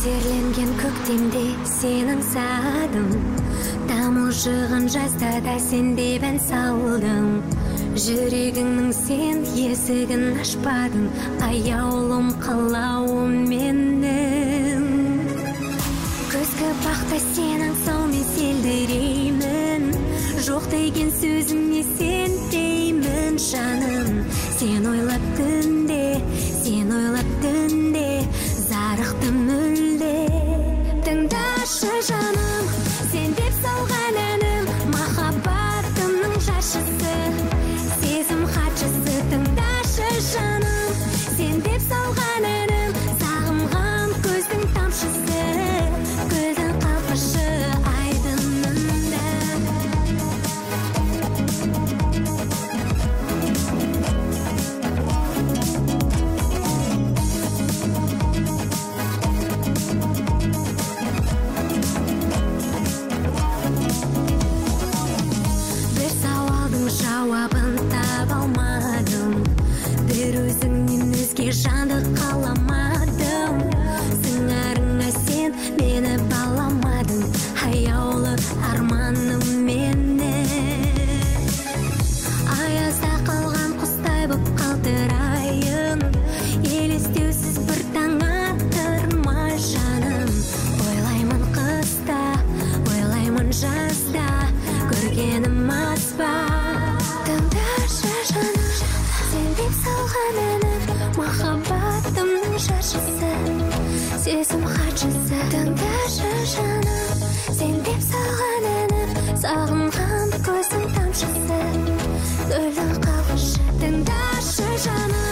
жерленген көктемде сенің садың, тамылжыған жазда да сен деп ән салдың. Жүрегіңнің сен есігін ашпадың, аяулым қалауым менің. Күзгі бақта сенің саумен селдіреймін, жоқ деген сөзіңе сенбеймін жаным. Сен ойлап түнде, сен ойлап түнде, зарықты мүлде. Тыңдашы жаным, сен деп салған әнім, махаббатымның жаршысы, сезім хатшысы. Тыңдашы жаным, сен деп салған әнім, сағынған көздің тамшысы, гүлдің қалпашы айдынында. Бір сауалдың жауабын таба алмадым, бір өзіңнен өзге жанды қаламадым. Сыңарыңа сен мені баламадың, аяулы арманым менің. Аязда қалған құстай боп қалтырайын, елестеусіз бір таң атырма жаным. Ойлаймын қыста, ойлаймын жазда, көргенім аз ба. Тыңдашы жаным, сен деп салған әнім, махаббатымның жаршысы, сезім хатшысы. Тыңдашы жаным, сен деп салған әнім, сағынған көздің тамшысы, гүлдің қалпашы. Тыңдашы жаным,